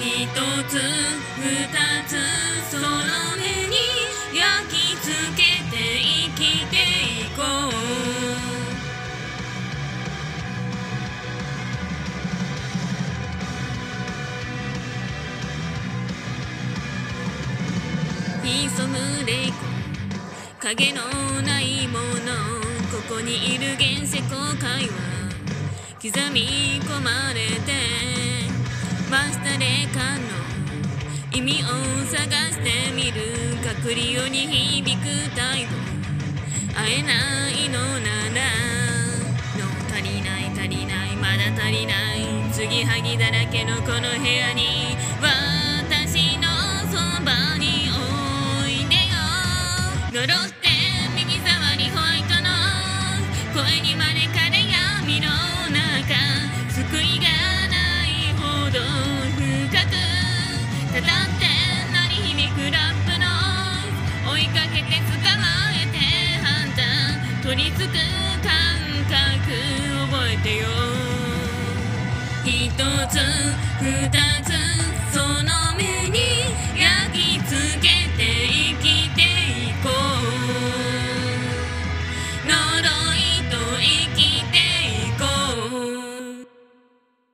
つ二つその目に焼き付けて生きていこう。潜む霊魂影のないもの、ここにいる現世後悔は刻み込まれて、ました霊感の意味を探してみる。隔離用に響く態度、会えないのならの足りない足りないまだ足りない、継ぎはぎだらけのこの部屋に私のそばにおいでよ。呪って右沢にホワイトの声に招かれ闇の中、救いがないほど深くたたって鳴り響くラップの追いかけて捕まえてハンター取り付く感覚覚えてよ。一つ二つその目に焼き付けて生き